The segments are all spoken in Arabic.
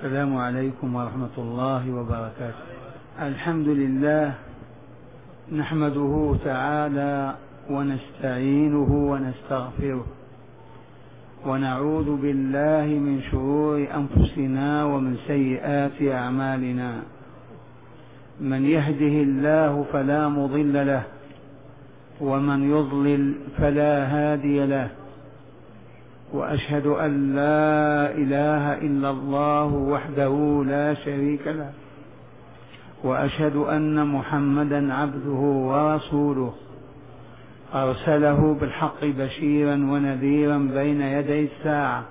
السلام عليكم ورحمة الله وبركاته. الحمد لله نحمده تعالى ونستعينه ونستغفره ونعوذ بالله من شرور أنفسنا ومن سيئات أعمالنا. من يهده الله فلا مضل له ومن يضلل فلا هادي له، وأشهد أن لا إله إلا الله وحده لا شريك له، وأشهد أن محمدا عبده ورسوله أرسله بالحق بشيرا ونذيرا بين يدي الساعة.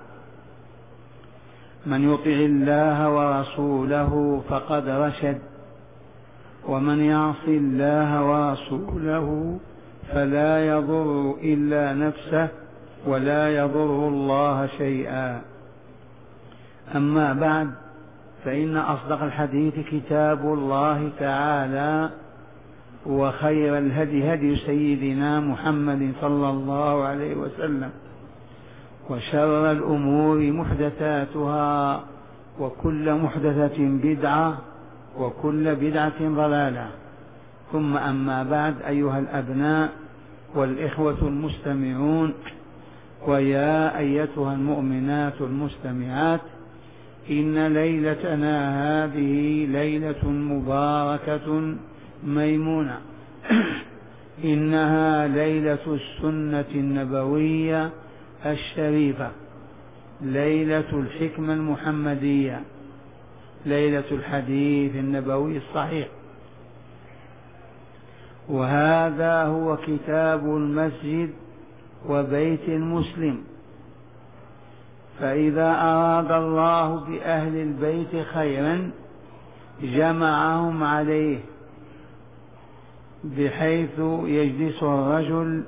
من يطع الله ورسوله فقد رشد، ومن يعص الله ورسوله فلا يضر إلا نفسه ولا يضر الله شيئا. أما بعد، فإن أصدق الحديث كتاب الله تعالى، وخير الهدي هدي سيدنا محمد صلى الله عليه وسلم، وشر الأمور محدثاتها، وكل محدثة بدعة، وكل بدعة ضلالة. ثم أما بعد، أيها الأبناء والإخوة المستمعون، ويا أيتها المؤمنات المستمعات، إن ليلتنا هذه ليلة مباركة ميمونة. إنها ليلة السنة النبوية الشريفة، ليلة الحكمة المحمدية، ليلة الحديث النبوي الصحيح. وهذا هو كتاب المسجد وبيت المسلم. فإذا أراد الله بأهل البيت خيرا جمعهم عليه، بحيث يجلس الرجل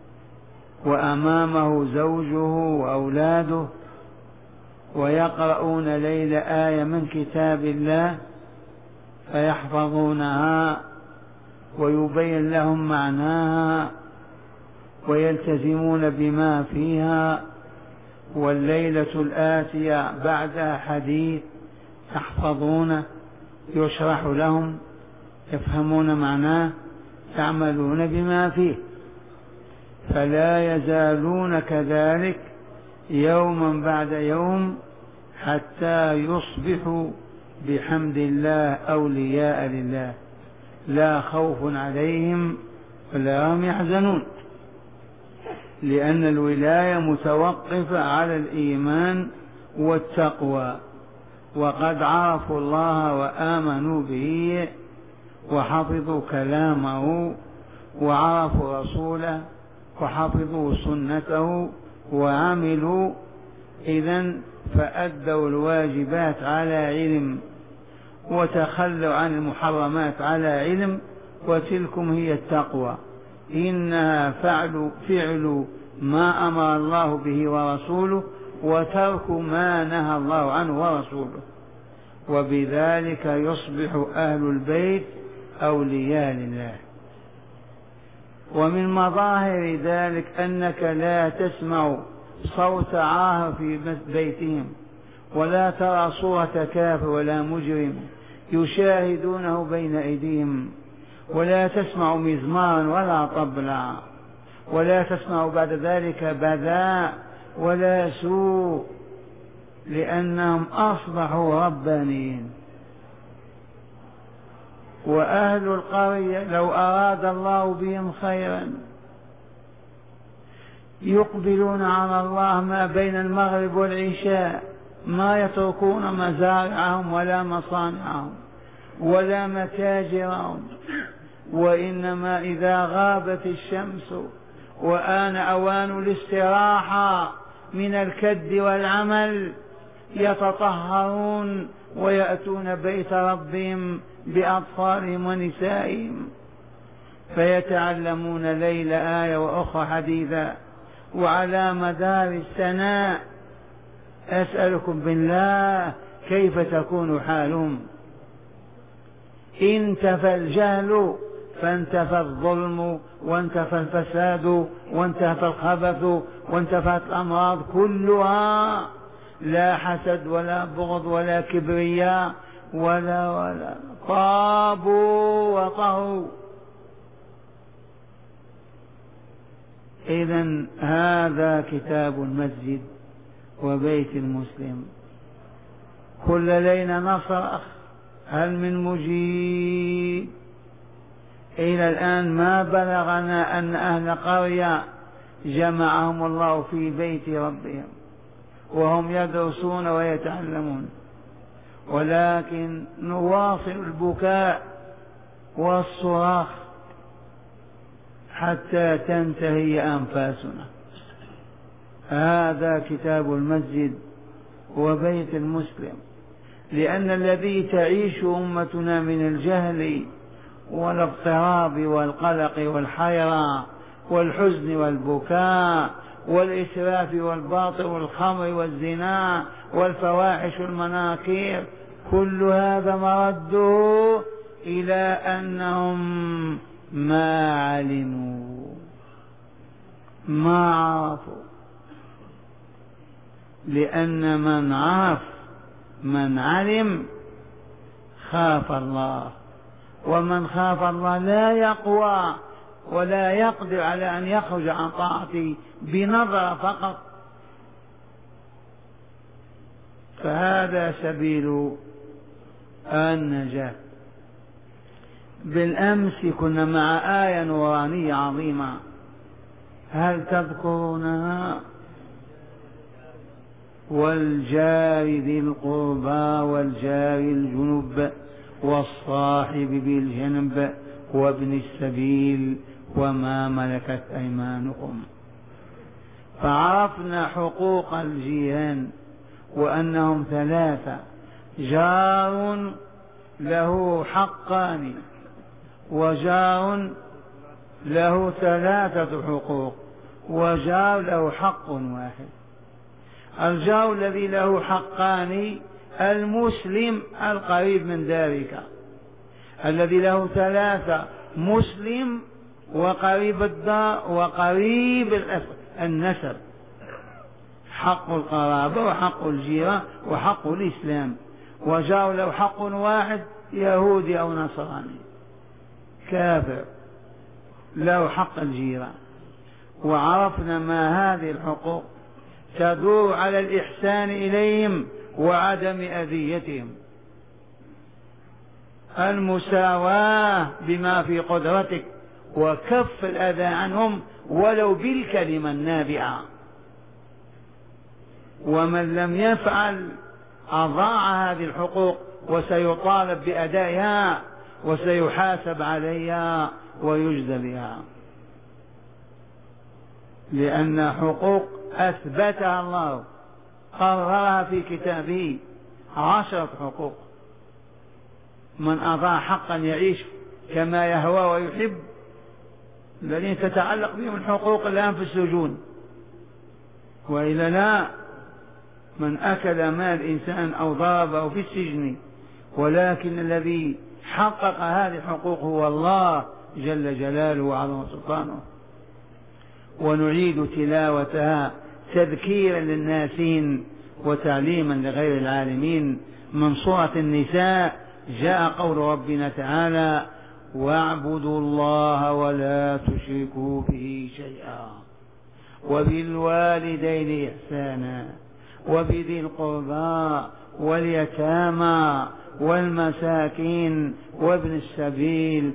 وأمامه زوجه وأولاده، ويقرؤون ليلة آية من كتاب الله فيحفظونها ويبين لهم معناها ويلتزمون بما فيها. والليلة الآتية بعدها حديث يحفظونه، يشرح لهم، يفهمون معناه، يعملون بما فيه، فلا يزالون كذلك يوما بعد يوم حتى يصبحوا بحمد الله أولياء لله، لا خوف عليهم ولا هم يحزنون، لأن الولاية متوقفة على الإيمان والتقوى. وقد عرفوا الله وآمنوا به وحفظوا كلامه وعرفوا رسوله وحفظوا سنته وعملوا، إذن فأدوا الواجبات على علم وتخلوا عن المحرمات على علم، وتلكم هي التقوى. إنها فعل ما أمر الله به ورسوله، وترك ما نهى الله عنه ورسوله، وبذلك يصبح أهل البيت أولياء لله. ومن مظاهر ذلك أنك لا تسمع صوت عاهر في بيتهم، ولا ترى صورة كافر ولا مجرم يشاهدونه بين أيديهم، ولا تسمع مزمارا ولا طبلا، ولا تسمع بعد ذلك بذاء ولا سوء، لأنهم أصبحوا ربانيين. وأهل القرية لو أراد الله بهم خيرا يقبلون على الله ما بين المغرب والعشاء، ما يتركون مزارعهم ولا مصانعهم ولا متاجرهم، وإنما إذا غابت الشمس وآن أوان الاستراحة من الكد والعمل يتطهرون ويأتون بيت ربهم بأطفالهم ونسائهم، فيتعلمون ليل آية وأخرى حديثا. وعلى مدار السنة أسألكم بالله كيف تكون حالهم؟ انتفى الجهل فانتفى الظلم، وانتفى الفساد، وانتفى الخبث، وانتفت الأمراض كلها، لا حسد ولا بغض ولا كبرياء ولا طابوا وطهوا. إذن هذا كتاب المسجد وبيت المسلم. كل ليلة نصرخ هل من مجيب؟ إلى الآن ما بلغنا أن أهل قرية جمعهم الله في بيت ربهم وهم يدرسون ويتعلمون، ولكن نواصل البكاء والصراخ حتى تنتهي أنفاسنا. هذا كتاب المسجد وبيت المسلم، لأن الذي تعيش أمتنا من الجهل والاضطراب والقلق والحيرة والحزن والبكاء والإسراف والباطل والخمر والزنا والفواحش والمناكير، كل هذا مرده إلى أنهم ما علموا ما عرفوا. لأن من عرف من علم خاف الله، ومن خاف الله لا يقوى ولا يقدر على أن يخرج عن طاعته بنظر فقط. فهذا سبيل النجاة. بالأمس كنا مع آية نورانية عظيمة، هل تذكرونها؟ والجار ذي القربى والجار الجنب والصاحب بالجنب وابن السبيل وما ملكت أيمانكم. فعرفنا حقوق الجيران وأنهم ثلاثة: جار له حقان، وجار له ثلاثة حقوق، وجار له حق واحد. الجار الذي له حقان المسلم القريب من دارك، الذي له ثلاثة: مسلم وقريب الدار وقريب النسب، حق القرابة وحق الجيرة وحق الإسلام. وجار له حق واحد: يهودي أو نصراني كافر له حق الجيرة. وعرفنا ما هذه الحقوق تدور على الإحسان إليهم وعدم أذيتهم، المساواة بما في قدرتك وكف الأذى عنهم ولو بالكلمة النابعة. ومن لم يفعل أضاع هذه الحقوق وسيطالب بأدائها وسيحاسب عليها ويجزى بها، لأن حقوق أثبتها الله قررها في كتابه 10 حقوق. من أضاع حقا يعيش كما يهوى ويحب، الذين تتعلق بهم الحقوق الآن في السجون، وإلا لا، من أكل مال إنسان أو ضربه في السجن. ولكن الذي حقق هذه الحقوق هو الله جل جلاله وعظم سلطانه. ونعيد تلاوتها تذكيرا للناسين وتعليما لغير العالمين. من سورة النساء جاء قول ربنا تعالى: واعبدوا الله ولا تشركوا به شيئا وبالوالدين إحسانا وبذي القربى واليتامى والمساكين وابن السبيل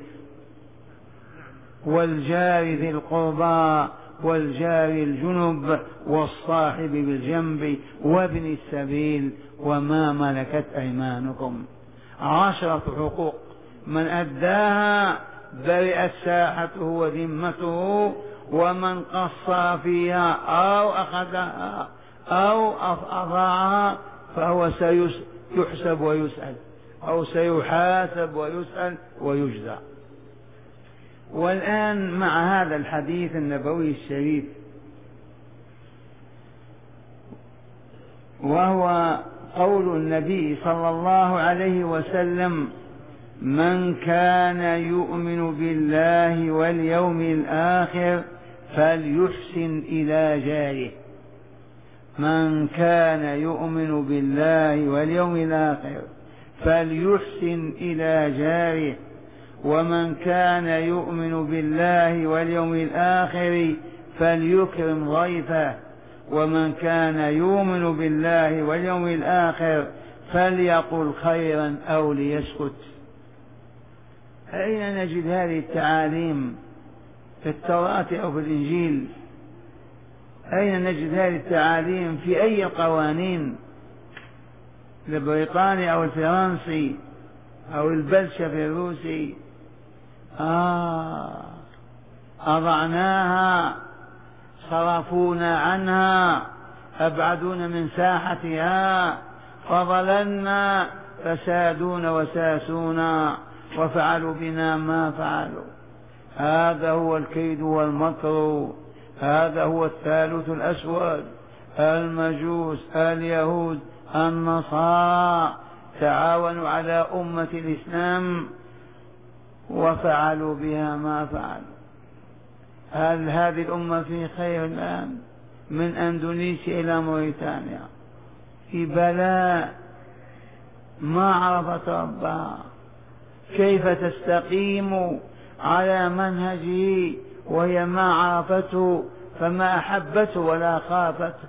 والجار ذي القربى والجار الجنب والصاحب بالجنب وابن السبيل وما ملكت أيمانكم. 10 حقوق، من أداها برئت ساحته وذمته، ومن قصر فيها أو أخذها أو أضاعها فهو سيحسب ويسأل، أو سيحاسب ويسأل ويجزى. والآن مع هذا الحديث النبوي الشريف، وهو قول النبي صلى الله عليه وسلم: من كان يؤمن بالله واليوم الآخر فليحسن إلى جاره. من كان يؤمن بالله واليوم الآخر فليحسن إلى جاره، ومن كان يؤمن بالله واليوم الآخر فليكرم ضيفه، ومن كان يؤمن بالله واليوم الآخر فليقل خيرا أو ليسكت. أين نجد هذه التعاليم؟ في التوراة أو في الإنجيل؟ أين نجد هذه التعاليم؟ في أي قوانين؟ البريطاني أو الفرنسي أو البلشفي الروسي؟ أضعناها، صرفونا عنها، أبعدونا من ساحتها، فضللنا، فسادون وساسونا، وفعلوا بنا ما فعلوا. هذا هو الكيد والمكر، هذا هو الثالث الأسود. المجوس، اليهود، النصارى تعاونوا على أمة الإسلام وفعلوا بها ما فعلوا. هل هذه الأمة في خير الآن؟ من أندونيسيا إلى موريتانيا في بلاء، ما عرفت ربها. كيف تستقيم على منهجه وهي ما عرفته، فما أحبته ولا خافته؟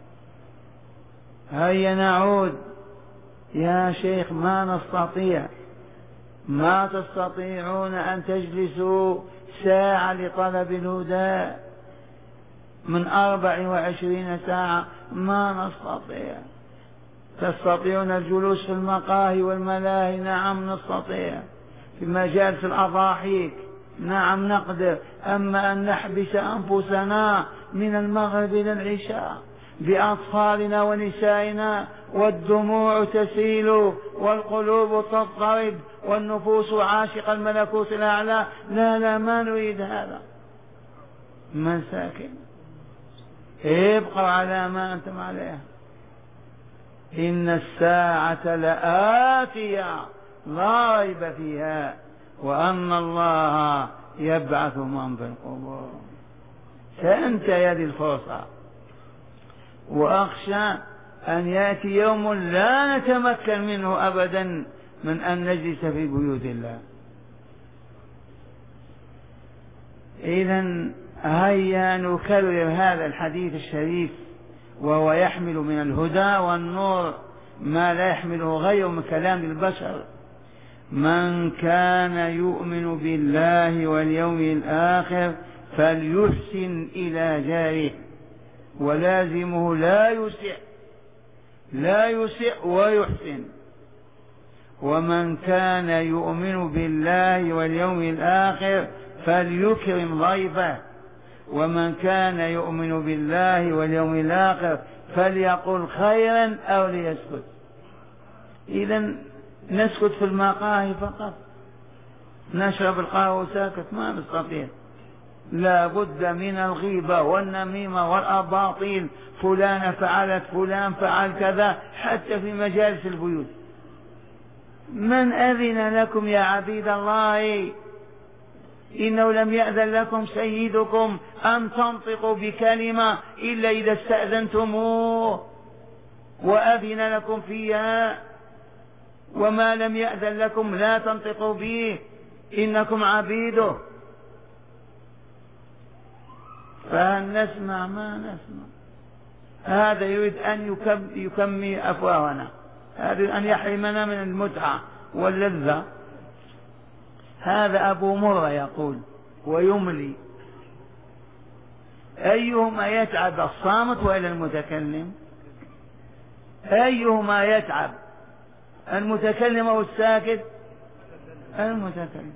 هيا نعود يا شيخ، ما نستطيع. ما تستطيعون أن تجلسوا ساعة لطلب الهدى من 24 ساعة؟ ما نستطيع. تستطيعون الجلوس في المقاهي والملاهي؟ نعم نستطيع. في مجالس الأضاحيك؟ نعم نقدر. أما أن نحبس أنفسنا من المغرب إلى العشاء بأطفالنا ونسائنا والدموع تسيل والقلوب تضطرب والنفوس عاشقة الملكوت الأعلى، لا ما نريد هذا. مساكين، ابقوا على ما أنتم عليه. إن الساعة لآتية لا ريب فيها، وأن الله يبعث من في القبور. سأنتهي هذه الفرصة، وأخشى أن يأتي يوم لا نتمكن منه أبدا من أن نجلس في بيوت الله. إذن هيا نكرر هذا الحديث الشريف، وهو يحمل من الهدى والنور ما لا يحمله غيره من كلام البشر. من كان يؤمن بالله واليوم الآخر فليحسن إلى جاره، ولازمه لا يسئ ويحسن. ومن كان يؤمن بالله واليوم الآخر فليكرم ضيفه، ومن كان يؤمن بالله واليوم الآخر فليقل خيرا أو ليسكت. إذن نسكت في المقاهي فقط، نشرب القهوة ساكت؟ ما نستطيع. لا بد من الغيبة والنميمة والأباطيل، فلان فعلت، فلان فعل كذا، حتى في مجالس البيوت. من أذن لكم يا عبيد الله؟ إنه لم يأذن لكم سيدكم أن تنطقوا بكلمة إلا إذا استأذنتموه وأذن لكم فيها، وما لم يأذن لكم لا تنطقوا به، إنكم عبيده. فهل نسمع؟ ما نسمع. هذا يريد أن يكمي أفواهنا، هذا أن يحرمنا من المتعة واللذة. هذا أبو مرة يقول ويملي: أيهما يتعب، الصامت وإلى المتكلم؟ أيهما يتعب، المتكلم أو الساكت؟ المتكلم.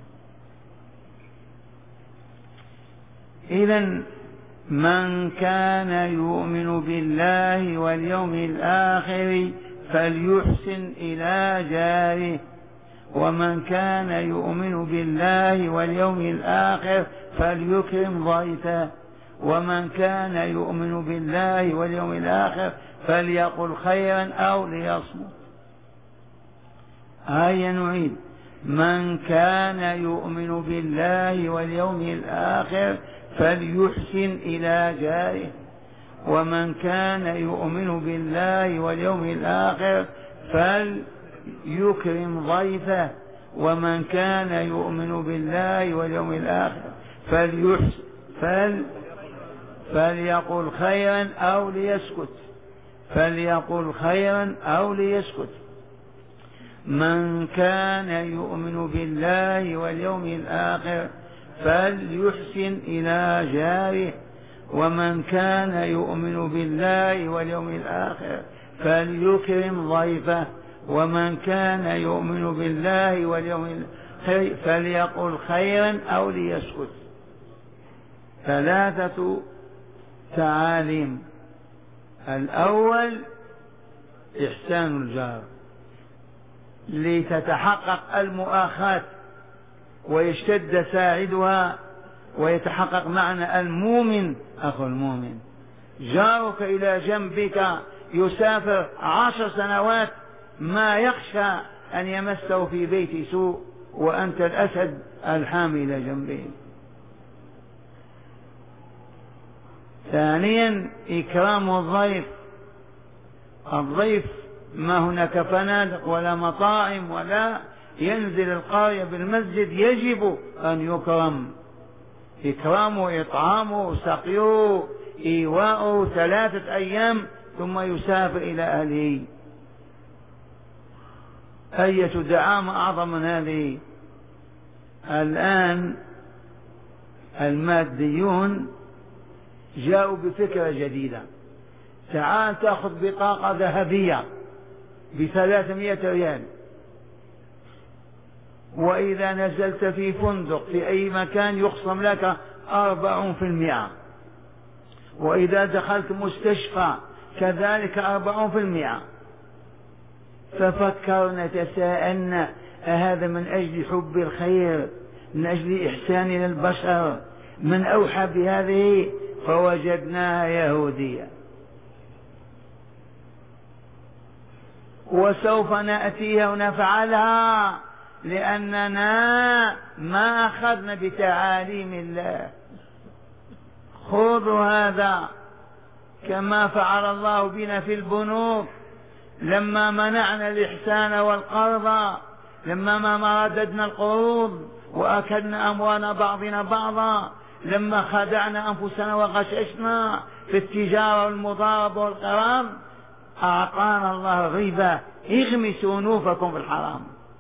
إذن من كان يؤمن بالله واليوم الآخر فليحسن إلى جاره، ومن كان يؤمن بالله واليوم الآخر فليكرم ضيفه، ومن كان يؤمن بالله واليوم الآخر فليقل خيرا أو ليصمت. هيا نعيد: من كان يؤمن بالله واليوم الآخر فليحسن إلى جاره، ومن كان يؤمن بالله واليوم الآخر فليكرم ضيفه، ومن كان يؤمن بالله واليوم الآخر فليقل خيرا أو ليسكت، فليقل خيرا أو ليسكت. من كان يؤمن بالله واليوم الآخر فليحسن إلى جاره، ومن كان يؤمن بالله واليوم الآخر فليكرم ضيفه، ومن كان يؤمن بالله واليوم الآخر فليقل خيرا أو ليسكت. 3 تعاليم. الأول إحسان الجار لتتحقق المؤاخاة ويشتد ساعدها ويتحقق معنى المؤمن أخو المؤمن. جارك إلى جنبك يسافر 10 سنوات ما يخشى أن يمسه في بيت سوء وأنت الأسد الحامي إلى جنبه. ثانيا إكرام الضيف. الضيف ما هناك فنادق ولا مطاعم ولا ينزل القرية بالمسجد، يجب أن يكرم. إكرامه إطعامه سقيه إيواءه 3 أيام ثم يسافر إلى أهله. أية دعامة أعظم من هذه؟ الآن الماديون جاءوا بفكرة جديدة. تعال تأخذ بطاقة ذهبية ب300 ريال، وإذا نزلت في فندق في أي مكان يخصم لك 40%، وإذا دخلت مستشفى كذلك 40%. ففكرنا تساءلنا أهذا من أجل حب الخير، من أجل إحسان إلى البشر؟ من أوحى بهذه؟ فوجدناها يهودية. وسوف نأتيها ونفعلها لأننا ما أخذنا بتعاليم الله. خذوا هذا كما فعل الله بنا في البنوك لما منعنا الإحسان والقرض، لما ما رددنا القروض وأكلنا أموال بعضنا بعضا، لما خدعنا أنفسنا وغششنا في التجارة والمضاربة والقرار، أعطانا الله الربا. اغمسوا نوفكم في الحرام،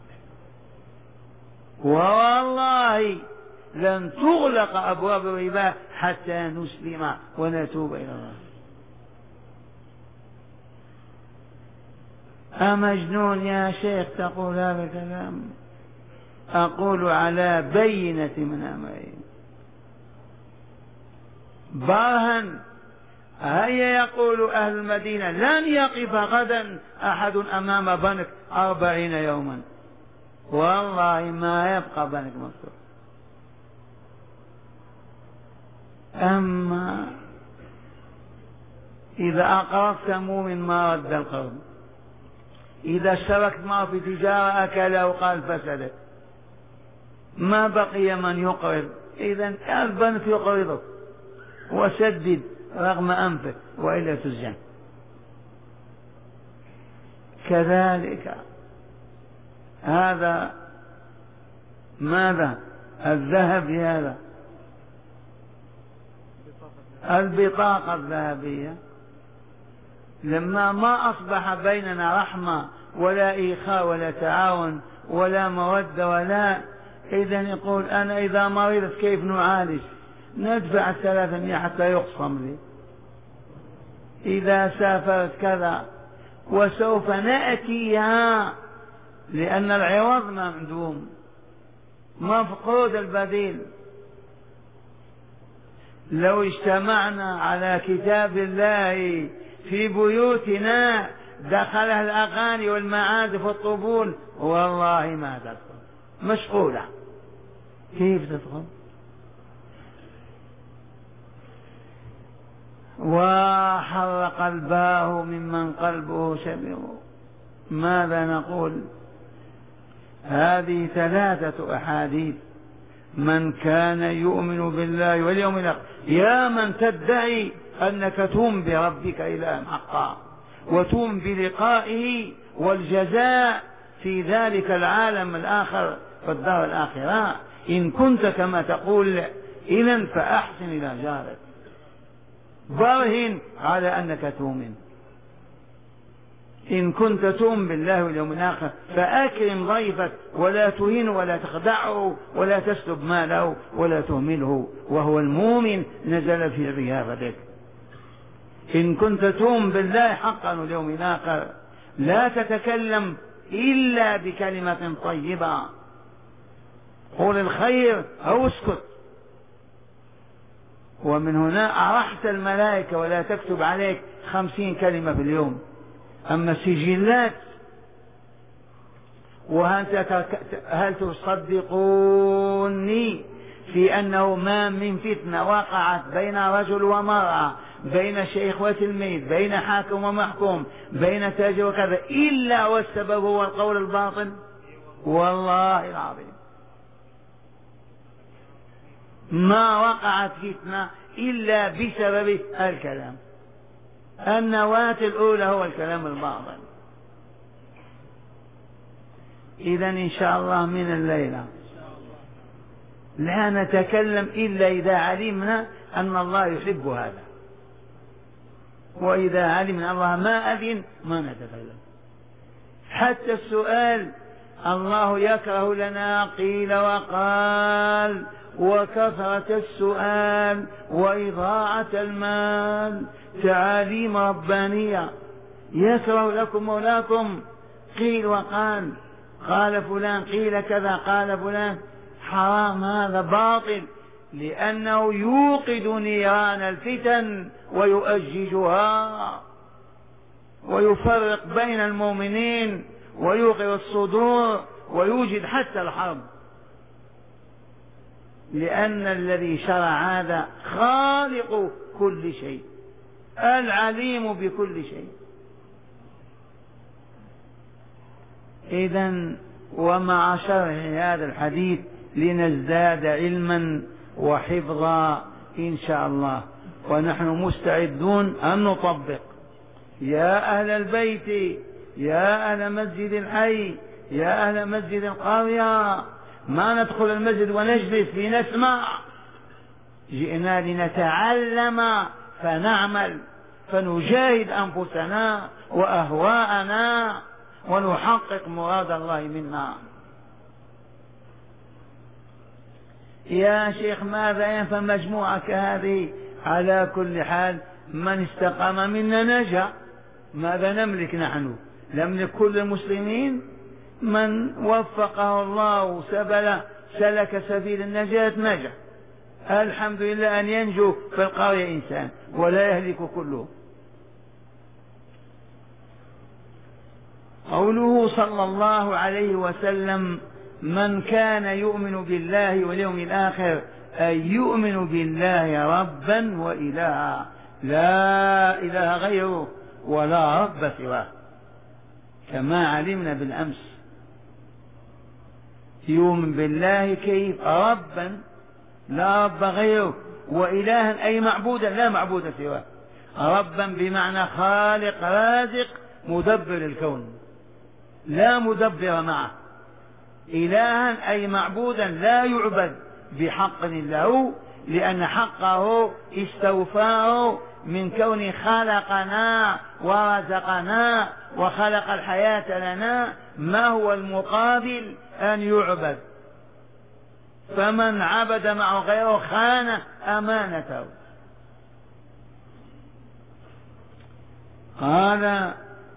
والله لن تغلق أبواب الربا حتى نسلم ونتوب إلى الله. أمجنون يا شيخ تقول هذا الكلام؟ أقول على بينة من أمرين برهن. هيا يقول أهل المدينة لن يقف غدا أحد أمام بنك 40 يوما، والله ما يبقى بنك مفتوح. أما إذا أقرضت مؤمن ما رد القرض، إذا اشتركت معه في تجارة أكله وقال فسدت، ما بقي من يقرض. إذا البنك يقرضك وسدد رغم أنفك وإلا تسجن. كذلك هذا ماذا؟ الذهب. هذا البطاقة الذهبية لما ما أصبح بيننا رحمة ولا إيخاء ولا تعاون ولا مودة ولا، إذن يقول أنا إذا مرضت كيف نعالج؟ ندفع 300 حتى يخصم لي، إذا سافرت كذا. وسوف نأتيها لأن العوض ممدوم مفقود البديل. لو اجتمعنا على كتاب الله في بيوتنا دخلها الأغاني والمعازف والطبول والله ما تدخل، مشغولة. كيف تدخل؟ وحر قلباه ممن قلبه شبه. ماذا نقول؟ هذه 3 أحاديث. من كان يؤمن بالله واليوم الآخر، يا من تدعي أنك تؤمن بربك إلها حقا وتؤمن بلقائه والجزاء في ذلك العالم الآخر في الدار الآخرة. إن كنت كما تقول إذن فأحسن إلى جارك، برهن على أنك تؤمن. إن كنت تؤمن بالله واليوم الآخر فأكرم ضيفك ولا تهينه ولا تخدعه ولا تسلب ماله ولا تهمله، وهو المؤمن نزل في ضيافتك. إن كنت تؤمن بالله حقا واليوم الآخر لا تتكلم إلا بكلمة طيبة، قول الخير أو اسكت. ومن هنا أرحت الملائكة ولا تكتب عليك 50 كلمة في اليوم. أما السجلات، هل تصدقوني في أنه ما من فتنة وقعت بين رجل ومرأة، بين شيخ وتلميذ، بين حاكم ومحكوم، بين تاجر وكذا، إلا والسبب هو القول الباطل؟ والله العظيم ما وقعت فتنة إلا بسبب الكلام. النواة الأولى هو الكلام الباطل. إذا إن شاء الله من الليلة لا نتكلم إلا إذا علمنا أن الله يحب هذا، وإذا علمنا الله ما أذن ما نتكلم. حتى السؤال الله يكره لنا قيل وقال وكثرة السؤال وإضاعة المال، تعاليم ربانية. يكره لكم مولاكم قيل وقال، قال فلان قيل كذا قال فلان، حرام، هذا باطل، لأنه يوقد نيران الفتن ويؤججها ويفرق بين المؤمنين ويوقظ الصدور ويوجد حتى الحرب، لأن الذي شرع هذا خالق كل شيء، العليم بكل شيء. إذن ومع شرح هذا الحديث لنزداد علما وحفظا إن شاء الله، ونحن مستعدون أن نطبق. يا أهل البيت، يا أهل مسجد الحي، يا أهل مسجد القرية، ما ندخل المسجد ونجلس لنسمع، جئنا لنتعلم فنعمل، فنجاهد أنفسنا وأهواءنا ونحقق مراد الله منا. يا شيخ ماذا ينفع مجموعة كهذه؟ على كل حال من استقام منا نجا. ماذا نملك نحن؟ نملك كل المسلمين. من وفقه الله سلك سبيل النجاة نجا، الحمد لله. أن ينجو في القرية إنسان ولا يهلك كله. قوله صلى الله عليه وسلم من كان يؤمن بالله واليوم الآخر أي يؤمن بالله ربا وإلها، لا إله غيره ولا رب سواه، كما علمنا بالأمس. يؤمن بالله كيف؟ ربا لا رب غيره، وإلها أي معبودا لا معبود سواه. ربا بمعنى خالق رازق مدبر الكون، لا مدبر معه. إلها أي معبودا لا يعبد بحق له، لأن حقه استوفاه من كون خلقنا ورزقنا وخلق الحياة لنا. ما هو المقابل؟ أن يعبد. فمن عبد معه غيره خان أمانته. قال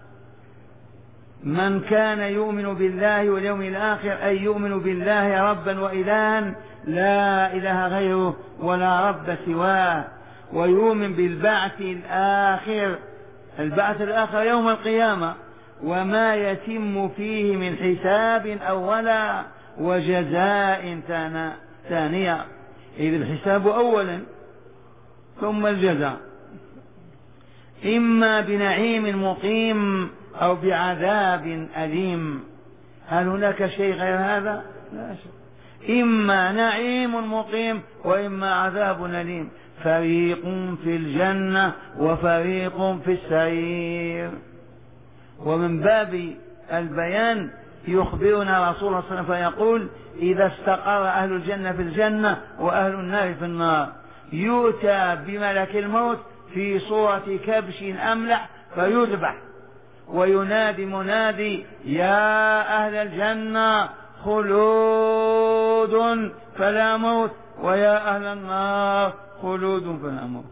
من كان يؤمن بالله واليوم الآخر أي يؤمن بالله ربا وإلها لا إله غيره ولا رب سواه، ويؤمن بالبعث الآخر، البعث الآخر يوم القيامة، وما يتم فيه من حساب أولا وجزاء ثانية، إذ الحساب أولا ثم الجزاء، إما بنعيم مقيم أو بعذاب أليم. هل هناك شيء غير هذا؟ لا شيء. إما نعيم مقيم وإما عذاب أليم. فريق في الجنة وفريق في السعير. ومن باب البيان يخبرنا رسول الله صلى الله عليه وسلم فيقول: إذا استقر أهل الجنة في الجنة وأهل النار في النار يؤتى بملك الموت في صورة كبش أملح فيذبح، وينادي منادي: يا أهل الجنة خلود فلا موت، ويا أهل النار خلود فلا موت.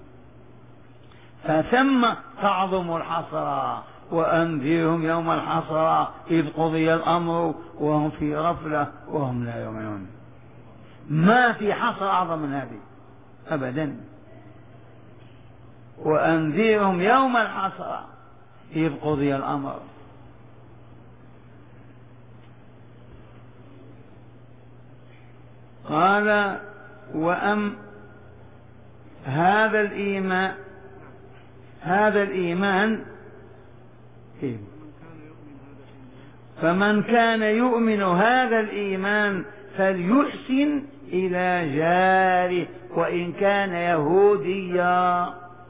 فثم تعظم الحسرة. وأنذرهم يوم الحسرة إذ قضي الأمر وهم في غفلة وهم لا يؤمنون. ما في حسرة أعظم من هذه أبدا. وأنذرهم يوم الحسرة إذ قضي الأمر. قال: هذا الإيمان فمن كان يؤمن هذا الإيمان فليحسن إلى جاره وإن كان يهوديا،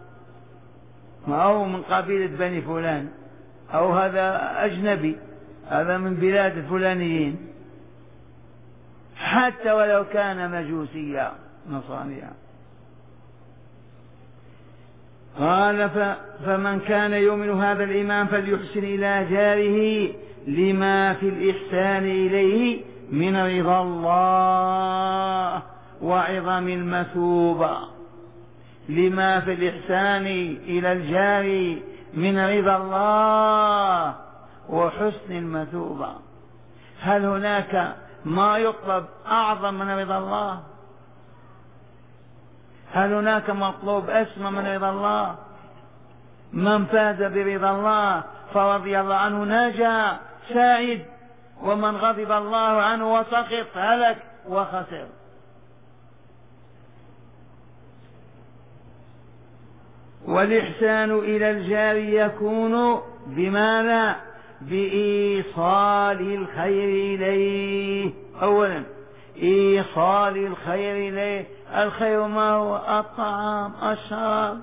أو من قبيلة بني فلان، أو هذا أجنبي، هذا من بلاد الفلانيين، حتى ولو كان مجوسيا نصرانيا. قال: فمن كان يؤمن هذا الإيمان فليحسن إلى جاره لما في الإحسان إليه من رضا الله وعظم المثوبة. لما في الإحسان إلى الجار من رضا الله وحسن المثوبة. هل هناك ما يطلب أعظم من رضا الله؟ هل هناك مطلوب أسمى من رضا الله؟ من فاز برضا الله فرضي الله عنه نجا سعيد، ومن غضب الله عنه وسخط هلك وخسر. والإحسان إلى الجار يكون بماذا؟ بإيصال الخير إليه. أولا إيصال الخير إليه. الخير ما هو؟ الطعام، الشراب،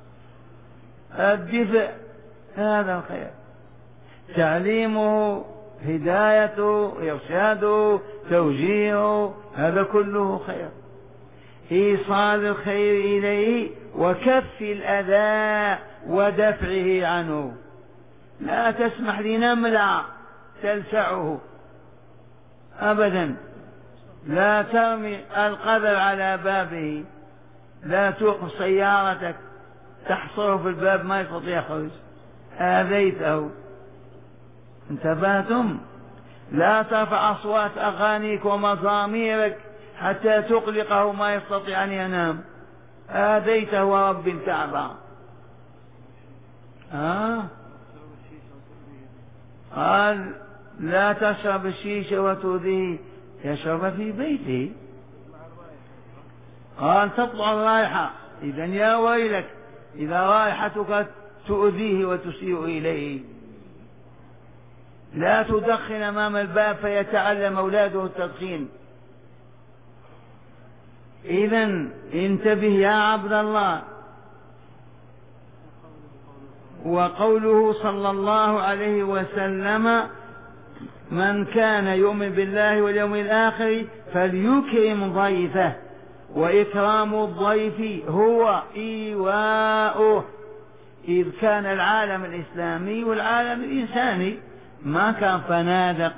الدفء، هذا الخير. تعليمه، هدايته، إرشاده، توجيهه، هذا كله خير. إيصال الخير إليه وكف الأذى ودفعه عنه. لا تسمح لنملة تلسعه أبدا. لا ترمي القذر على بابه. لا توقف سيارتك تحصره في الباب ما يستطيع يخرج، آذيته. انتبهتم؟ لا ترفع أصوات أغانيك ومزاميرك حتى تقلقه ما يستطيع أن ينام، آذيته ورب الكعبة. قال: لا تشرب الشيشة وتؤذيه، يشرب في بيته. قال: تطلع الرائحة، إذن يا ويلك إذا رائحتك تؤذيه وتسيء إليه. لا تدخن أمام الباب فيتعلم أولاده التدخين. إذن انتبه يا عبد الله. وقوله صلى الله عليه وسلم: من كان يؤمن بالله واليوم الآخر فليكرم ضيفه. وإكرام الضيف هو إيواؤه. إذ كان العالم الإسلامي والعالم الإنساني ما كان فنادق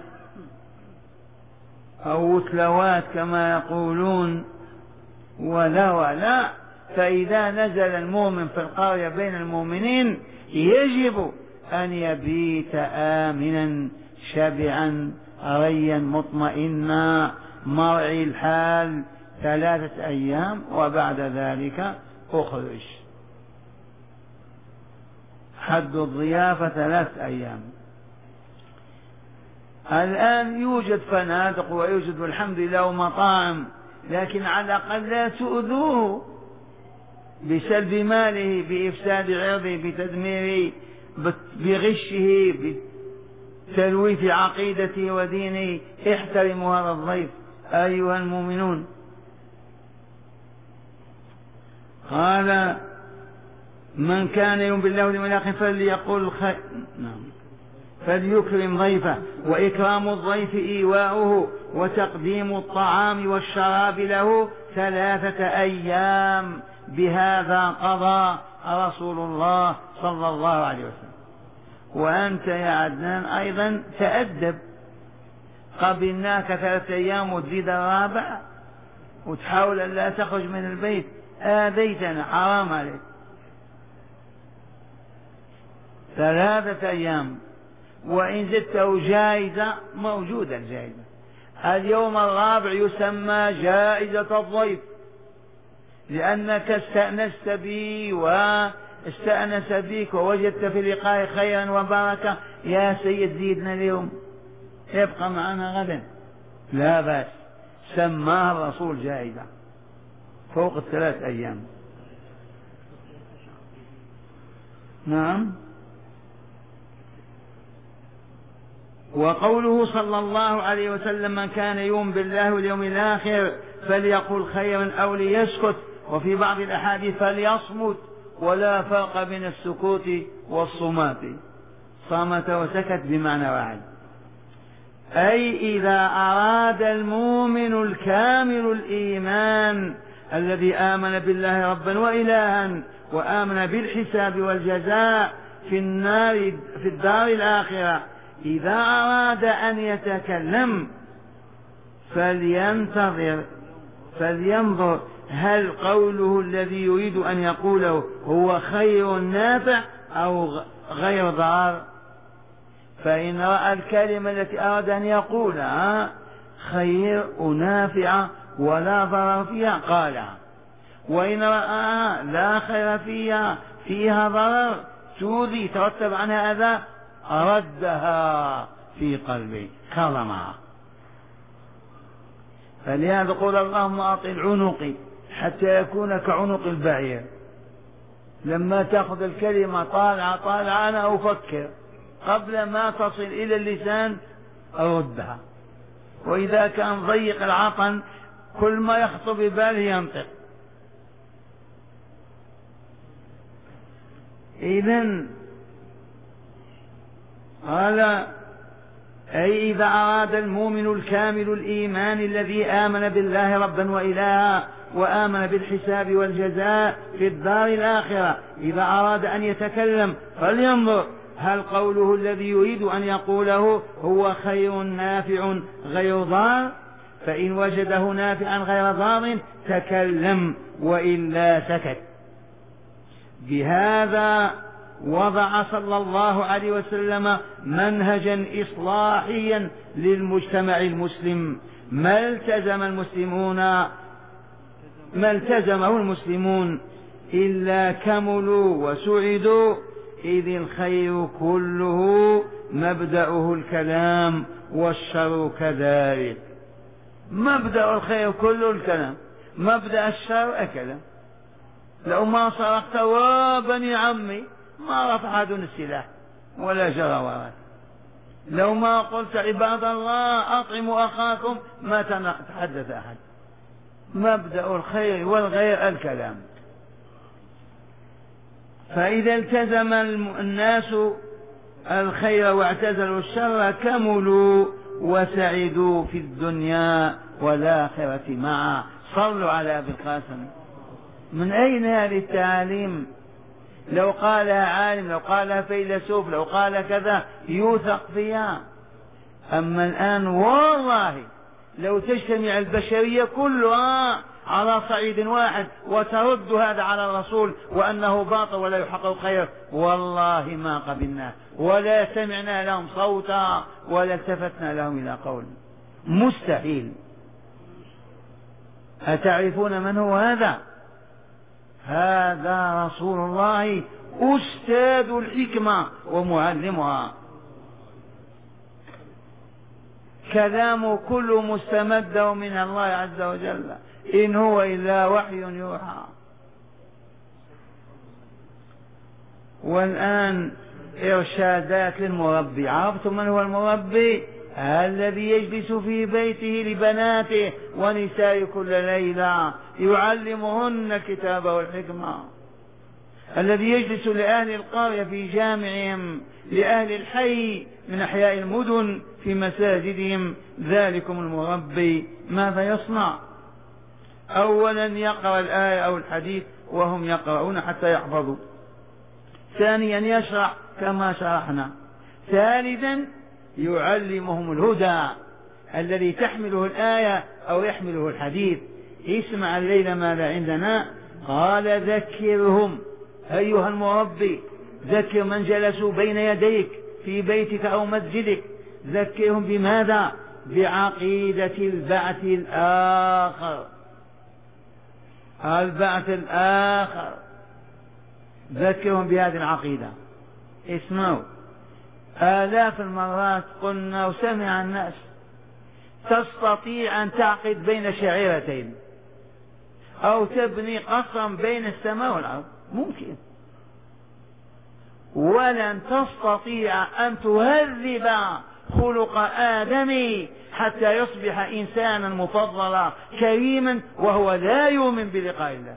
أو وكلوات كما يقولون ولا. فإذا نزل المؤمن في القرية بين المؤمنين يجب أن يبيت آمنا شبعا ريا مطمئنا مرعي الحال 3 أيام، وبعد ذلك أخرج. حد الضيافة 3 أيام. الآن يوجد فنادق ويوجد الحمد لله مطاعم، لكن على الأقل لا تؤذوه بسلب ماله، بإفساد عرضه، بتدميره، بغشه، بتلويث عقيدته ودينه. احترموا هذا الضيف أيها المؤمنون. قال من كان يؤمن بالله واليوم الآخر فليقل فليكرم ضيفه، وإكرام الضيف إيواؤه، وتقديم الطعام والشراب له 3 أيام. بهذا قضى رسول الله صلى الله عليه وسلم. وأنت يا عدنان أيضا تأدب، قبلناك 3 أيام وتزيد 4 وتحاول أن لا تخرج من البيت، آذيتنا، حرام عليك. 3 أيام، وإن زدته جائزة موجودة الجائزة. اليوم الرابع يسمى جائزة الضيف، لأنك استأنست بي واستأنس بك ووجدت في لقاء خيرا وبركة. يا سيد زيدنا اليوم، يبقى معنا غدا، لا بأس. سماها الرسول جائزة فوق 3 أيام. نعم. وقوله صلى الله عليه وسلم من كان يؤمن بالله واليوم الآخر فليقل خيرا أو ليسكت، وفي بعض الأحاديث فليصمت، ولا فرق بين السكوت والصمات، صمت وسكت بمعنى واحد. أي إذا أراد المؤمن الكامل الإيمان الذي آمن بالله ربا وإلها وآمن بالحساب والجزاء في الدار الآخرة، إذا أراد أن يتكلم فلينظر هل قوله الذي يريد أن يقوله هو خير نافع أو غير ضار. فإن رأى الكلمة التي أراد أن يقولها خير ونافعة ولا ضرر فيها قالها، وإن رأى لا خير فيها ضرر تؤذي ترتب عنها أذى ردها في قلبه كظمها. فلهذا قول اللهم أطل عنقي حتى يكون كعنق البعير. لما تأخذ الكلمة طالعة أنا أفكر قبل ما تصل إلى اللسان أردها، وإذا كان ضيق العطن كل ما يخطر بباله ينطق. إذن قال أي إذا أراد المؤمن الكامل الإيمان الذي آمن بالله ربا وإلها وآمن بالحساب والجزاء في الدار الآخرة، إذا أراد أن يتكلم فلينظر هل قوله الذي يريد أن يقوله هو خير نافع غير ضار، فإن وجده نافعا غير ضار تكلم وإلا سكت. بهذا وضع صلى الله عليه وسلم منهجا إصلاحيا للمجتمع المسلم ما التزمه المسلمون إلا كملوا وسعدوا، إذ الخير كله مبدأه الكلام والشر كذلك. مبدأ الخير كله الكلام، مبدأ الشر الكلام. لو ما صرخت وابني عمي ما رفع أحد السلاح ولا جرى وراء. لو ما قلت عباد الله أطعموا أخاكم ما تحدث أحد. مبدأ الخير والغير الكلام. فإذا التزم الناس الخير واعتزلوا الشر كملوا وسعدوا في الدنيا والآخرة معا. صلوا على أبي القاسم. من أين هذه التعاليم؟ لو قالها عالم، لو قالها فيلسوف، لو قال كذا يوثق فيها. أما الآن والله لو تجتمع البشرية كلها على صعيد واحد وترد هذا على الرسول وأنه باطل ولا يحقق خير، والله ما قبلناه ولا سمعنا لهم صوتا ولا التفتنا لهم إلى قول. مستحيل. أتعرفون من هو هذا؟ هذا رسول الله أستاذ الحكمة ومعلمها. كلامه كله مستمد من الله عز وجل، إن هو إلا وحي يوحى. والآن إرشادات للمربي. عرفتم من هو المربي؟ الذي يجلس في بيته لبناته ونساء كل ليلة يعلمهن الكتاب والحكمة، الذي يجلس لأهل القرية في جامعهم، لأهل الحي من أحياء المدن في مساجدهم، ذلكم المربي ماذا يصنع؟ أولا يقرأ الآية أو الحديث وهم يقرؤون حتى يحفظوا، ثانيا يشرح كما شرحنا، ثالثا يعلمهم الهدى الذي تحمله الآية أو يحمله الحديث. اسمع الليلة ماذا عندنا، قال ذكرهم أيها المربي، ذكر من جلسوا بين يديك في بيتك أو مسجدك، ذكرهم بماذا؟ بعقيدة البعث الآخر، البعث الآخر، ذكرهم بهذه العقيدة. اسمعوا، آلاف المرات قلنا وسمع الناس، تستطيع أن تعقد بين شعيرتين أو تبني قصرا بين السماء والأرض، ممكن، ولن تستطيع أن تهذب خلق آدم حتى يصبح إنسانا مفضلا كريما وهو لا يؤمن بلقاء الله.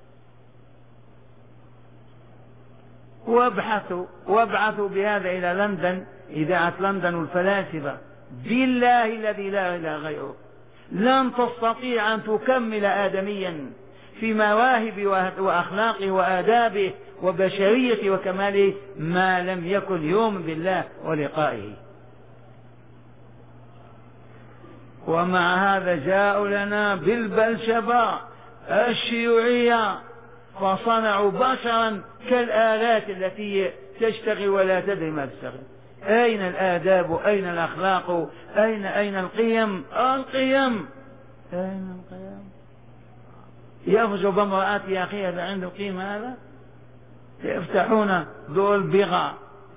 وابعثوا بهذا إلى لندن، إذاعة لندن والفلاسفة، بالله الذي لا إله غيره لن تستطيع أن تكمل آدميا في مواهب وأخلاقه وآدابه وبشريته وكماله ما لم يكن يؤمن بالله ولقائه. ومع هذا جاءوا لنا بالبلشفة الشيوعية فصنعوا بشرا كالآلات التي تشتغل ولا تدري ما تشتغل. أين الآداب؟ أين الأخلاق؟ أين القيم؟ أين القيم؟ يفجر بامرأة يا أخي، هذا عنده قيمة؟ هذا يفتحون دول بغى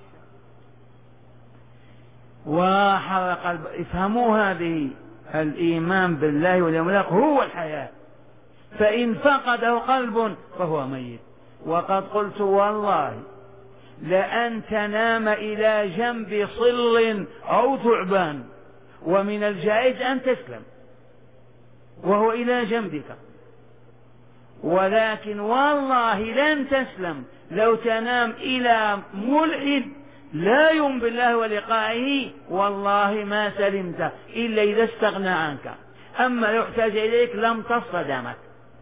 وحرق افهموا هذه، الإيمان بالله واليوم الآخر هو الحياة، فإن فقده قلب فهو ميت. وقد قلت والله لأن تنام إلى جنب صل أو ثعبان ومن الجائز أن تسلم وهو إلى جنبك، ولكن والله لن تسلم لو تنام إلى ملحد لا يؤمن بالله ولقائه، والله ما سلمت إلا إذا استغنى عنك، أما يحتاج إليك لم تصدمك،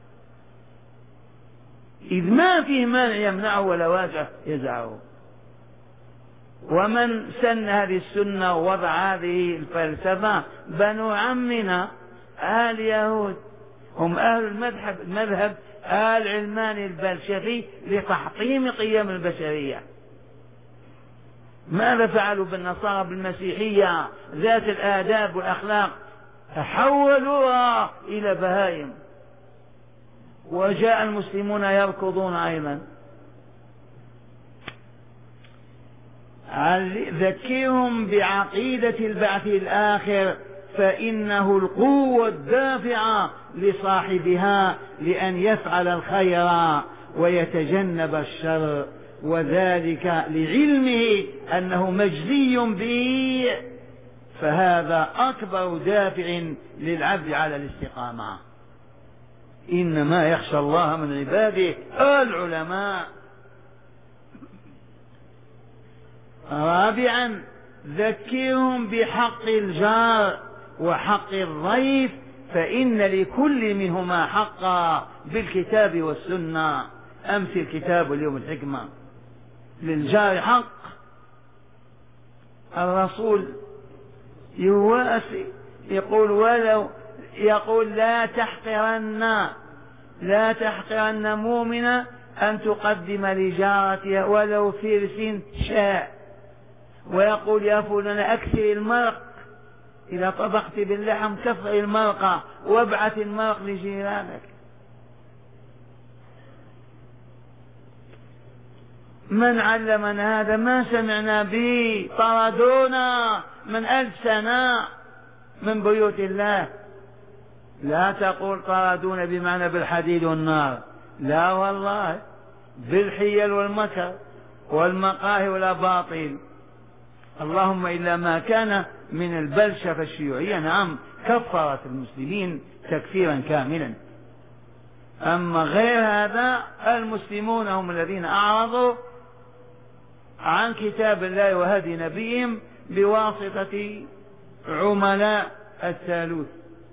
إذ ما فيه مانع يمنعه ولا واجه يزعه. ومن سن هذه السنة ووضع هذه الفلسفة بنو عمنا آل يهود، هم أهل المذهب آل علماني البلشفي لتحطيم قيم البشرية. ماذا فعلوا بالنصارى بالمسيحية ذات الآداب والأخلاق؟ حولوها إلى بهائم، وجاء المسلمون يركضون أيضا. ذكرهم بعقيدة البعث الآخر فإنه القوة الدافعة لصاحبها لأن يفعل الخير ويتجنب الشر، وذلك لعلمه أنه مجزي به، فهذا أكبر دافع للعبد على الاستقامة. إنما يخشى الله من عباده العلماء. رابعا ذكرهم بحق الجار وحق الضيف، فإن لكل منهما حقا بالكتاب والسنة. أمس الكتاب واليوم الحكمة. للجار حق، الرسول يواسي يقول لا تحقرن مؤمنا أن تقدم لجارتها ولو فرس شاء، ويقول يا فلان أكثر المرق، إذا طبخت باللحم كفر المرقة وابعث المرق لجيرانك. من علمنا هذا؟ ما سمعنا به، طردونا من 1000 سنة من بيوت الله. لا تقول طردونا بمعنى بالحديد والنار، لا والله، بالحيل والمكر والمقاهي والأباطيل، اللهم إلا ما كان من البلشفة الشيوعية نعم كفرت المسلمين تكفيرا كاملا. أما غير هذا المسلمون هم الذين أعرضوا عن كتاب الله وهدي نبيهم بواسطة عملاء الثالوث.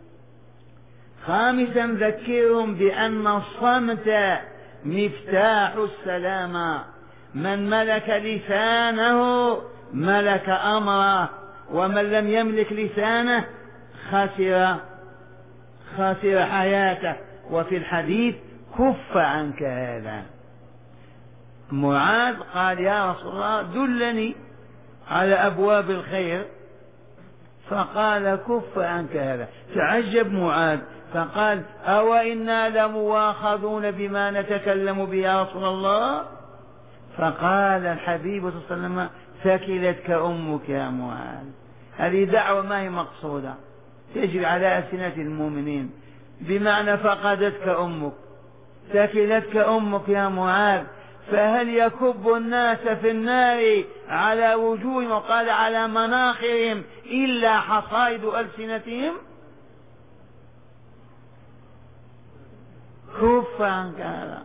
خامسا ذكرهم بأن الصمت مفتاح السلامة، من ملك لسانه ملك أمره، ومن لم يملك لسانه خسر حياته. وفي الحديث كف عنك هذا. معاذ قال يا رسول الله دلني على أبواب الخير، فقال كف عنك هذا. تعجب معاذ فقال أو إنا لمواخذون بما نتكلم به يا رسول الله؟ فقال الحبيب صلى الله عليه وسلم ثكلتك أمك يا معاذ. هذه دعوة ما هي مقصودة تجري على ألسنة المؤمنين، بمعنى فقدتك أمك، ثكلتك أمك يا معاذ. فهل يكب الناس في النار على وجوههم وقال على مناخرهم إلا حصائد ألسنتهم؟ كف عنك هذا.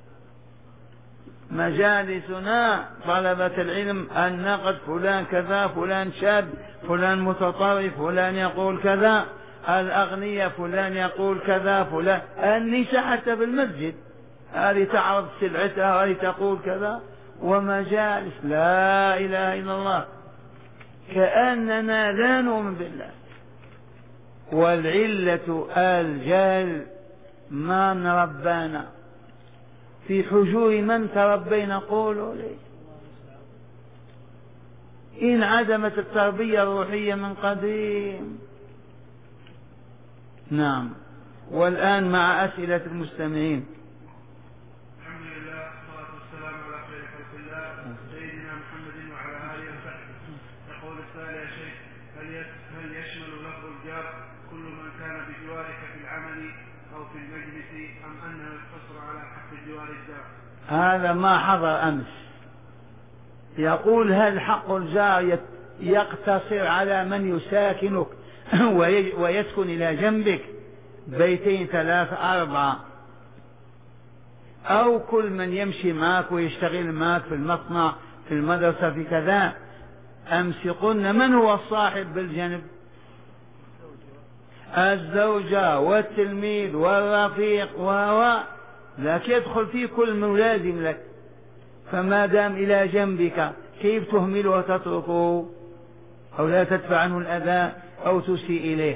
مجالسنا طلبة العلم النقد، فلان كذا، فلان شاذ، فلان متطرف، فلان يقول كذا، الأغنياء فلان يقول كذا، فلان النساء حتى بالمسجد هذه تعرض سلعتها وهذه تقول كذا، ومجالس لا إله إلا الله كأننا لا نؤمن بالله. والعلة الجهل. من ربانا في حجور من تربينا؟ قولوا لي. إن عدمت التربية الروحية من قديم. نعم. والآن مع أسئلة المستمعين. الحمد لله والصلاة والسلام على خير خلق الله سيدنا محمد وعلى آله وصحبه. يقول السائل يا شيخ هل يشمل لفظ الجار كل من كان بجوارك في العمل أو في المجلس أم أنه يقتصر على حق جوار الجار؟ هذا ما حضر أمس. يقول هل حق الجار يقتصر على من يساكنك ويسكن إلى جنبك بيتين ثلاثة أربعة، أو كل من يمشي معك ويشتغل معك في المصنع في المدرسة في كذا؟ أمس قلنا من هو الصاحب بالجنب؟ الزوجة والتلميذ والرفيق لكن يدخل فيه كل ملازم لك. فما دام إلى جنبك كيف تهمله وتتركه أو لا تدفع عنه الأذى أو تسيء إليه؟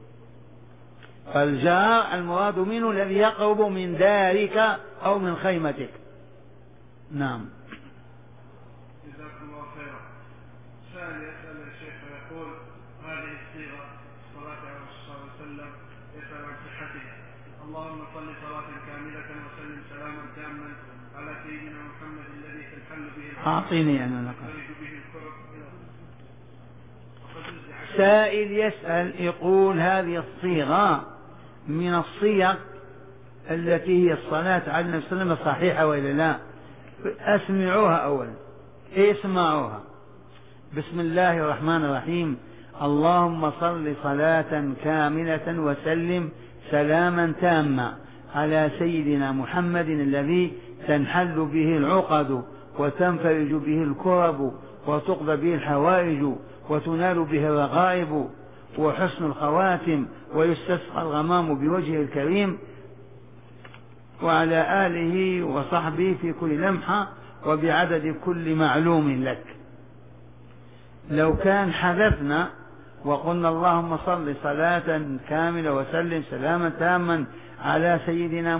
فالجار المراد منه الذي يقرب من دارك أو من خيمتك. نعم. جزاكم الله خيرا. سائل يسأل الشيخ ويقول هذه الصيغة صلاة على الرسول صلى الله عليه وسلم يسأل عن صحتها. اللهم صل صلاة كاملة وسلم سلاما تاما على سيدنا محمد الذي تنحل به أعطيني أنا لك. به الكرب. سائل يسأل يقول هذه الصيغة من الصيغ التي هي الصلاة على النبي صلى الله عليه وسلم صحيحة وإلا لا؟ أسمعوها أولا، اسمعوها. بسم الله الرحمن الرحيم. اللهم صل صلاة كاملة وسلم سلاما تاما على سيدنا محمد الذي تنحل به العقد وتنفرج به الكرب وتقضى به الحوائج وتنال به الرغائب وحسن الخواتم ويستسقى الغمام بوجهه الكريم وعلى آله وصحبه في كل لمحة وبعدد كل معلوم لك. لو كان حذفنا وقلنا اللهم صل صلاة كاملة وسلم سلاما تاما على سيدنا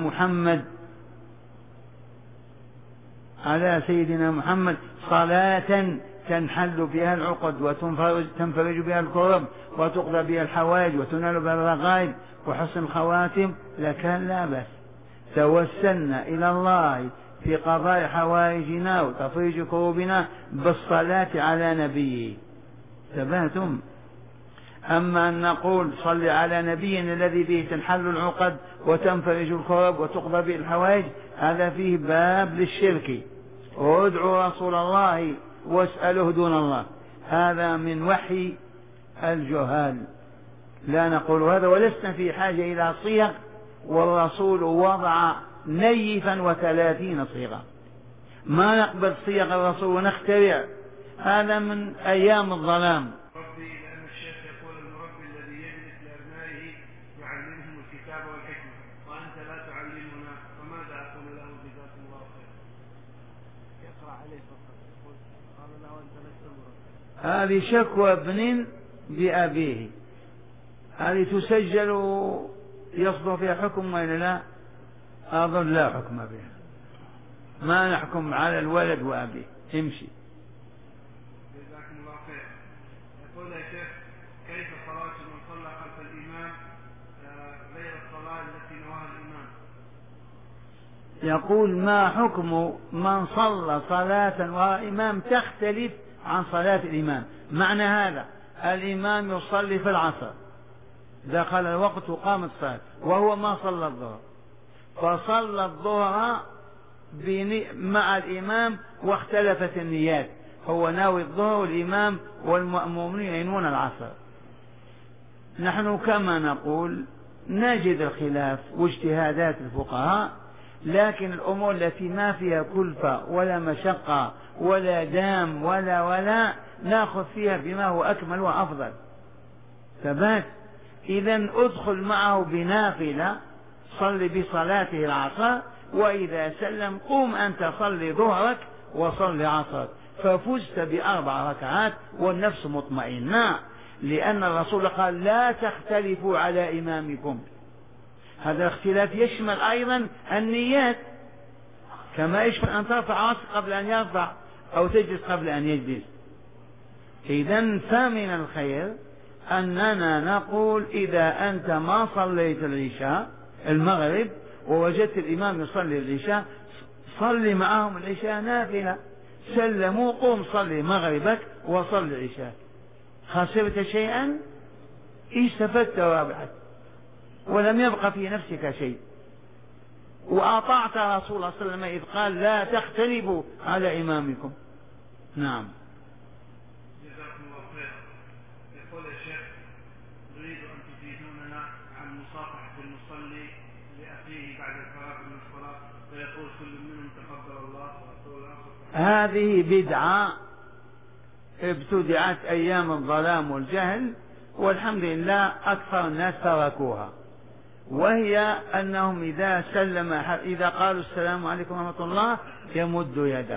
محمد صلاة تنحل بها العقد وتنفرج بها الكرب وتقضى بها الحوائج وتنال بها الرغائب وحسن الخواتم لكان لا بأس. توسلنا إلى الله في قضاء حوائجنا وتفريج كروبنا بالصلاة على نبيه. تبهتم. أما أن نقول صل على نبينا الذي به تنحل العقد وتنفرج الكرب وتقضى به الحوائج، هذا فيه باب للشرك. وادعوا رسول الله واسأله دون الله. هذا من وحي الجهال. لا نقول هذا، ولسنا في حاجة إلى صيغ، والرسول وضع نيفا 30 صيغة، ما نقبل صيغ الرسول ونخترع، هذا من أيام الظلام. ربي، لأن الشيخ يقول المربي الذي يجلس لأبنائه يعلمهم الكتاب والحكمة وأنت لا تعلمنا، فماذا أقول له؟ جزاكم الله خير. يقرأ عليه فقط، يقول قال له أنت لست مربي. هذه شكوى ابن بأبيه، هذه تسجل يصدر فيها حكم وإلا لا؟ أظن لا حكم بها، ما نحكم على الولد وأبيه. امشي. جزاكم الله خير. يقول يا شيخ كيف صلاة من صلى خلف الإمام غير الصلاة التي نواها الإمام؟ يقول ما حكم من صلى صلاة وراء إمام تختلف عن صلاة الإمام؟ معنى هذا الإمام يصلي في العصر، دخل الوقت وقامت الصلاة وهو ما صلى الظهر، فصلى الظهر مع الإمام واختلفت النيات، هو ناوي الظهر والإمام والمأمومون ينوون العصر. نحن كما نقول نجد الخلاف واجتهادات الفقهاء، لكن الأمور التي ما فيها كلفة ولا مشقة ولا دام ولا ناخذ فيها بما هو أكمل وأفضل. ثبات. إذا أدخل معه بنافلة، صل بصلاته العصر، وإذا سلم قوم أنت صلي ظهرك وصل عصرك، ففزت ب4 ركعات والنفس مطمئنة، لأن الرسول قال لا تختلفوا على إمامكم. هذا الاختلاف يشمل أيضا النيات، كما يشمل أن ترفع رأسك قبل أن يرفع أو تجلس قبل أن يجلس. إذن فمن الخير أننا نقول إذا أنت ما صليت العشاء المغرب ووجدت الإمام يصلي العشاء، صلي معهم العشاء نافلة، سلموا قوم صلي مغربك وصلي العشاء، خسرت شيئا؟ استفدت وربحت ولم يبق في نفسك شيء، وأطعت رسول الله صلى الله عليه وسلم إذ قال لا تختلفوا على إمامكم. نعم. جزاكم الله خيرا. يقول يا شيخ نريد أن تفيدوننا عن مصافحة المصلي لأخيه بعد الفراغ من الصلاة، فيقول كل منهم تقبل الله ويقول الآخر. هذه بدعة ابتدعت أيام الظلام والجهل، والحمد لله أكثر الناس تركوها، وهي أنهم إذا قالوا السلام عليكم ورحمة الله يمد يده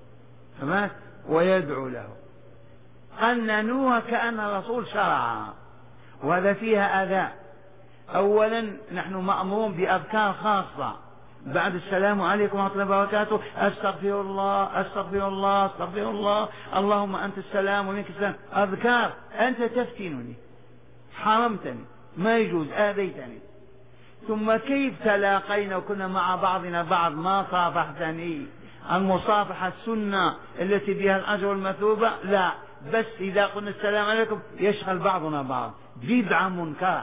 ويدعو له، قننوها كأن الرسول شرعها، وهذا فيها أذى. أولا نحن مأمورون بأذكار خاصة بعد السلام عليكم ورحمة الله وبركاته، أستغفر الله أستغفر الله أستغفر الله، اللهم أنت السلام ومنك السلام، أذكار. أنت تفتنني، حرمتني، ما يجوز، آذيتني، ثم كيف تلاقينا وكنا مع بعضنا بعض ما صافحتني؟ المصافحة السنة التي بها الأجر المثوبة، لا، بس إذا قلنا السلام عليكم يشغل بعضنا بعض، بدعة منكرة.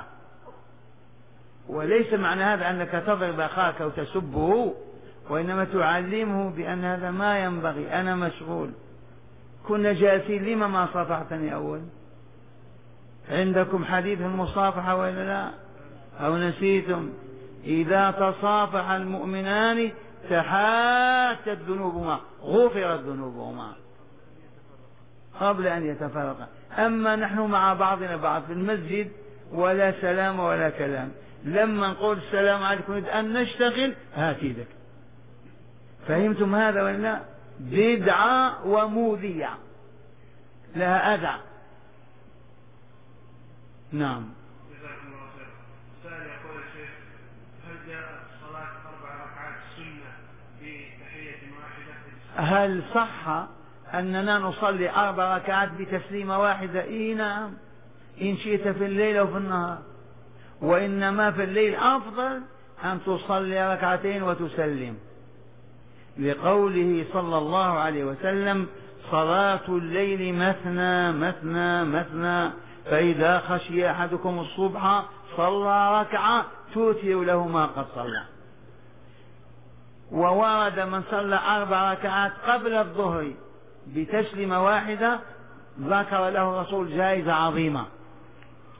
وليس معنى هذا أنك تضرب أخاك وتسبه، وإنما تعلمه بأن هذا ما ينبغي، أنا مشغول، كنا جالسين لما ما صافحتني أول؟ عندكم حديث المصافحة وإلا لا؟ أو نسيتم؟ إذا تصافح المؤمنان تحاتت ذنوبهما غفرت ذنوبهما قبل أن يتفرقا. أما نحن مع بعضنا بعض في المسجد ولا سلام ولا كلام، لما نقول السلام عليكم نريد أن نشتغل هات يدك. فهمتم هذا ولا؟ بدعة وموذية لها أذى. نعم. جزاكم الله خير. سؤال يقول الشيخ هل جاءت صلاة 4 ركعات سنة بتحية واحدة؟ هل صح أننا نصلي 4 ركعات بتسليمة واحدة؟ إيه نعم، إن شئت في الليل أو في النهار، وإنما في الليل أفضل أن تصلي 2 وتسلم، لقوله صلى الله عليه وسلم صلاة الليل مثنى مثنى مثنى، فإذا خشي أحدكم الصبح صلى 1 توتر له ما قد صلى. وورد من صلى 4 ركعات قبل الظهر بتسليمة واحدة ذكر له الرسول جائزة عظيمة،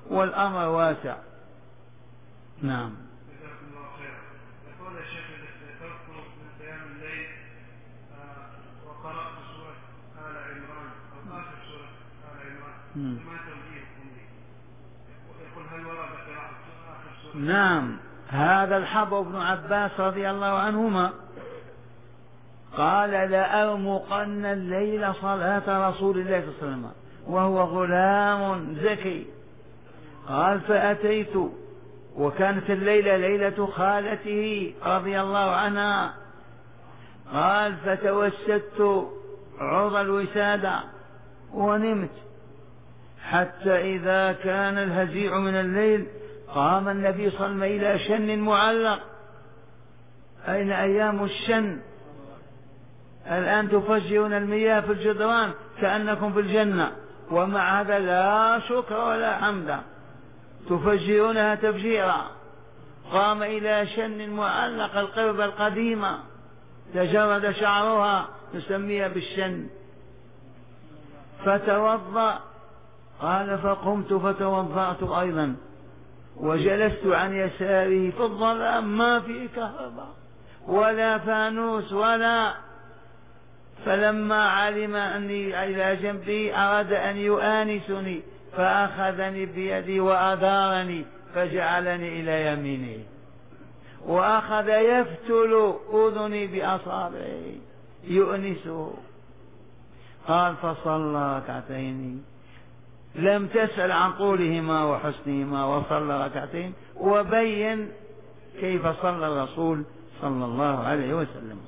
والأمر واسع. نعم. جزاكم الله خيرا. يقول الشيخ إذا استيقظت من قيام الليل وقرأت سورة آل عمران أو آخر سورة آل عمران فما توجيهكم لي؟ يقول هل ورد قراءة آخر سورة؟ نعم، هذا الحبر بن عباس رضي الله عنهما قال لأرمقن الليل صلاة رسول الله صلى الله عليه وسلم وهو غلام ذكي. قال فأتيت وكانت الليلة ليلة خالته رضي الله عنها. قال فتوسدت عرض الوسادة ونمت حتى إذا كان الهزيع من الليل قام النبي صلى الله عليه وسلم إلى شن معلق. أين أيام الشن؟ الآن تفجرون المياه في الجدران كأنكم في الجنة، ومع هذا لا شكر ولا حمد، تفجرونها تفجيرا. قام إلى شن معلق القربة القديمة تجرد شعرها نسميها بالشن، فتوضأ. قال فقمت فتوضأت أيضا وجلست عن يساره في الظلام، ما في كهرباء ولا فانوس ولا. فلما علم أني إلى جنبي أراد أن يؤانسني فأخذني بيدي وأدارني فجعلني إلى يمينه وأخذ يفتل أذني بأصابعه يؤنسه. قال فصلى ركعتين، لم تسأل عن طولهما وحسنهما، وصلى ركعتين وبين كيف صلى الرسول صلى الله عليه وسلم.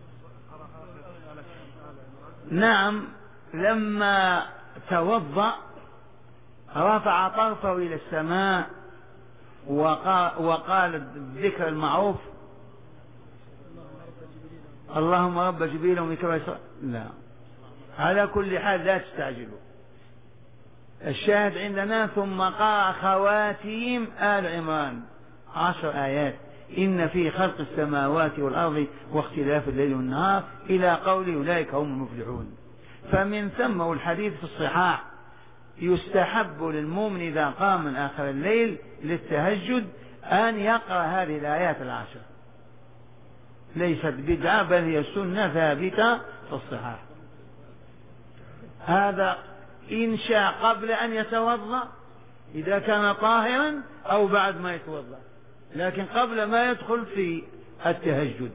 نعم، لما توضأ رفع طرفه إلى السماء وقال الذكر المعروف اللهم رب جبريل وميكائيل. لا، على كل حال لا تستعجلوا. الشاهد عندنا ثم قرأ خواتيم آل عمران 10 آيات إن في خلق السماوات والأرض واختلاف الليل والنهار إلى قول أولئك هم المفلحون. فمن ثم والحديث في الصحاح يستحب للمؤمن إذا قام من آخر الليل للتهجد أن يقرأ هذه الآيات 10. ليست بدعة بل هي سنة ثابتة في الصحاح. هذا إن شاء قبل أن يتوضأ إذا كان طاهرا أو بعد ما يتوضأ، لكن قبل ما يدخل في التهجد.